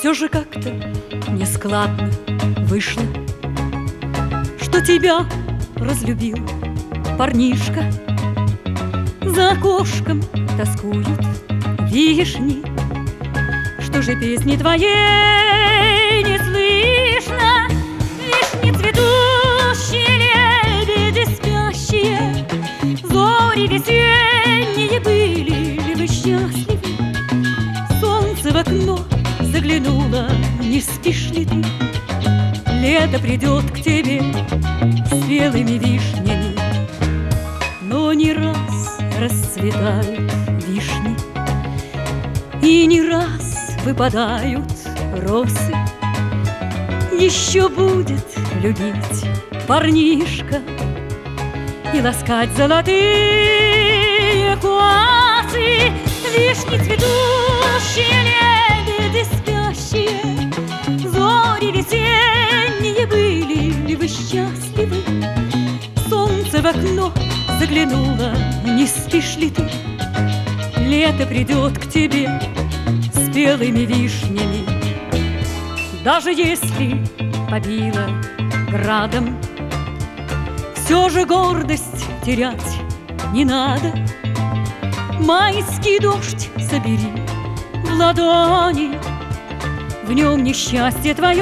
все же как-то нескладно вышло, что тебя разлюбил парнишка. За окошком тоскуют вишни, что же песни твоей не слышно? Вишни цветущие, лебеди спящие, зори весенние, были ли вы счастливы? Солнце в окно заглянуло, не спишь ли ты? Лето придет к тебе с белыми вишнями, но не раз расцветают вишни, и не раз выпадают росы. Еще будет любить парнишка и ласкать золотые косы. Вишни цветущие, лебеди спящие, зори весенние, были ли вы счастливы? Солнце в окно заглянуло, не спишь ли ты? Лето придет к тебе с белыми вишнями. Даже если побило градом, все же гордость терять не надо. Майский дождь собери в ладони, в нем несчастье твое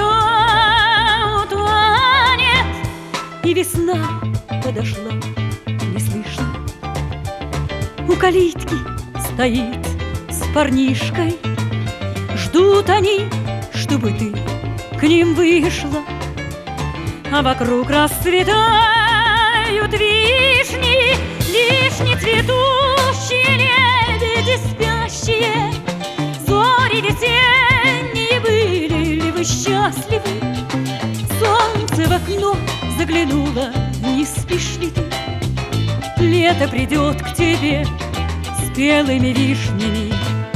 утонет. И весна подошла, не слышно, у калитки стоит с парнишкой. Ждут они, чтобы ты к ним вышла, а вокруг расцветают вишни. Вишни цветущие, лебеди спящие, зори весенние, были ли вы счастливы? Солнце в окно заглянуло, не спишь ли ты? Лето придет к тебе с белыми вишнями.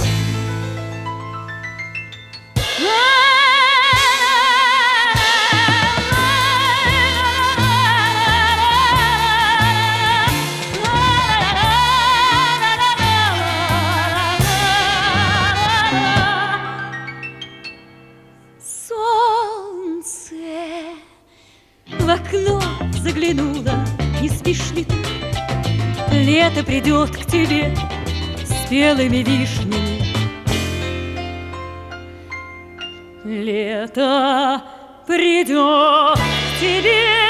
В окно заглянула, не спишь ли ты? Лето придет к тебе с белыми вишнями. Лето придет к тебе